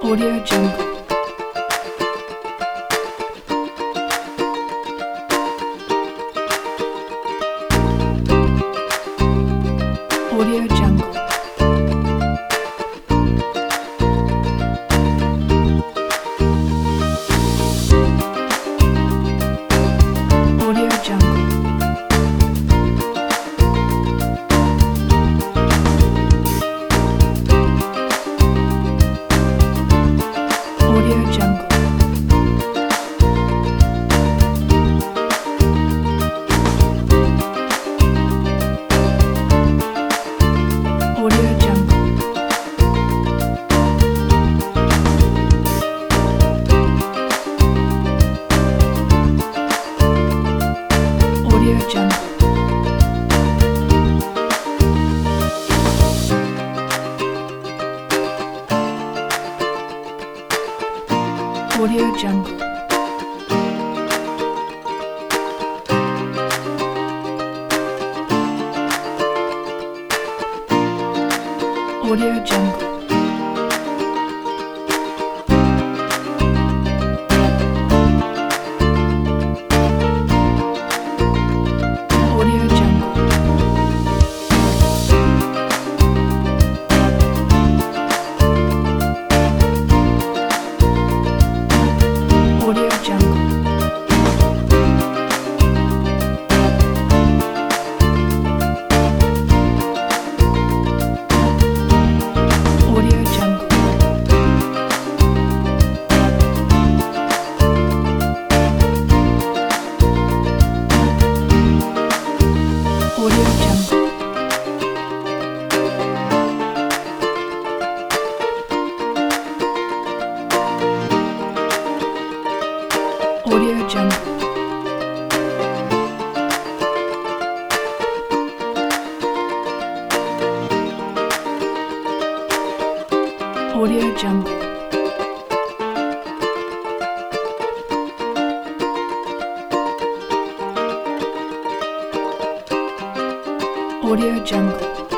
Audio Jungle. Audio Jungle. Audio Jungle. Audio Jungle. Audio Jungle. Audio Jungle. Audio Jungle. Audio Jungle. Audio Jungle. Audio Jungle. Audio Jungle. Audio Jungle. Audio Jungle. Audio Jungle. Audio Jungle.